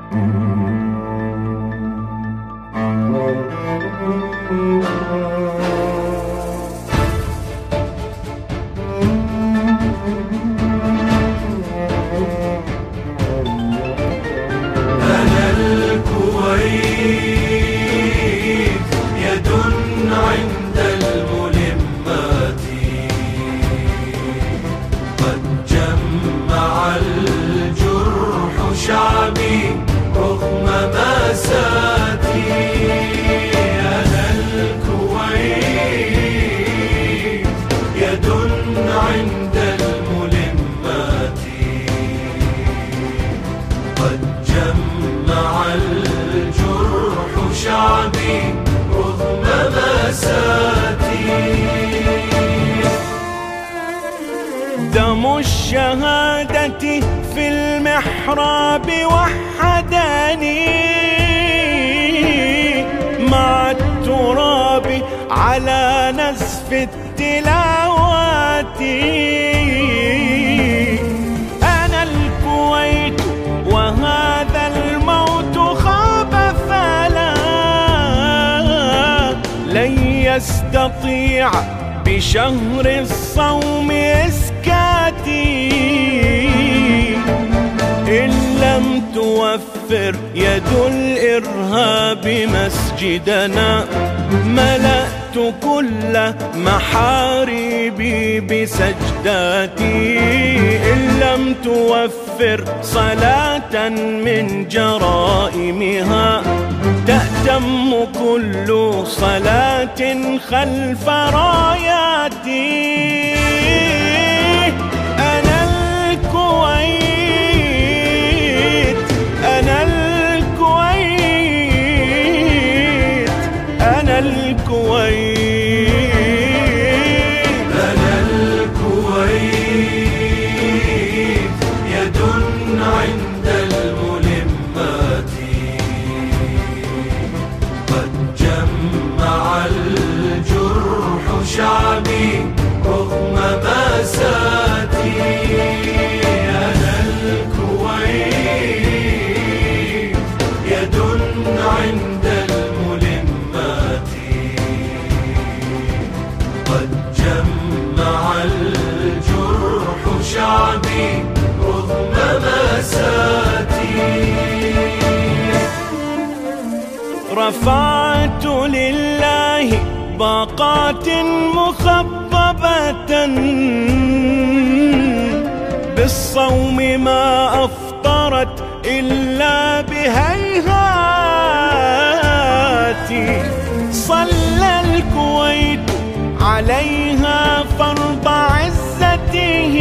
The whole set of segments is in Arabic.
أنا الكويت يد عند الملمات، قد جمع الجرح شعبي رغم مأساتي. أنا الكويت يد عند الملمات، قد جمع الجرح شعبي رغم مأساتي. دم الشهادة في المحراب وحداني، مع التراب على نزف التلاوات. أنا الكويت وهذا الموت خاب فلا لن يستطيع بشهر الصوم إسكاتي. إن لم توفر يد الإرهاب مسجدنا، ملأت كل محاريبي بسجداتي. إن لم توفر صلاة من جرائمها، تأتم كل صلاة خلف راياتي. أنا الكويت، أنا الكويت، أنا الكويت. أنا الكويت يد عند الملمات، قد جمع الجرح شعبي رغم مأساتي. أنا الكويت يد عند الملمات، قد جمع الجرح شعبي رغم مأساتي. رفعت لله باقات مخضبة، بالصوم ما أفطرت إلا بهيهات. صلى الكويت عليها فرض عزته،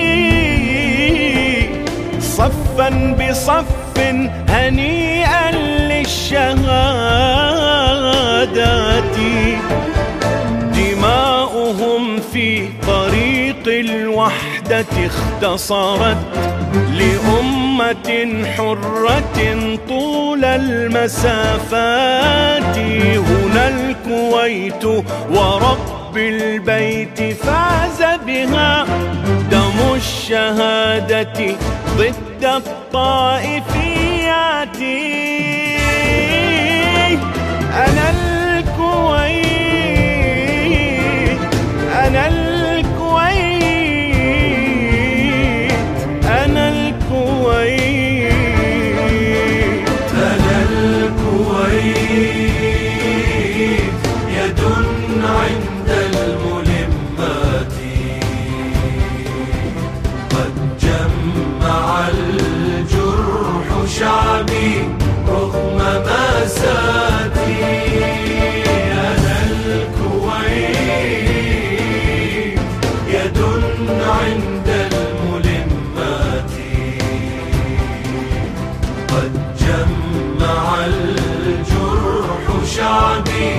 صفا بصف هنيئا للشهادات. دماؤهم في طريق الوحدة اختصرت لأمة حرة طول المسافات. هنا الكويت ورب البيت فاز بها، دم الشهادة ضد الطائفيات. أنا الكويت، أنا الكويت، أنا الكويت. أنا الكويت يد عند الملمات، قد جمع الجرح شعبي رغم مأساتي. أنا الكويت يد عند الملمات، قد جمع الجرح شعبي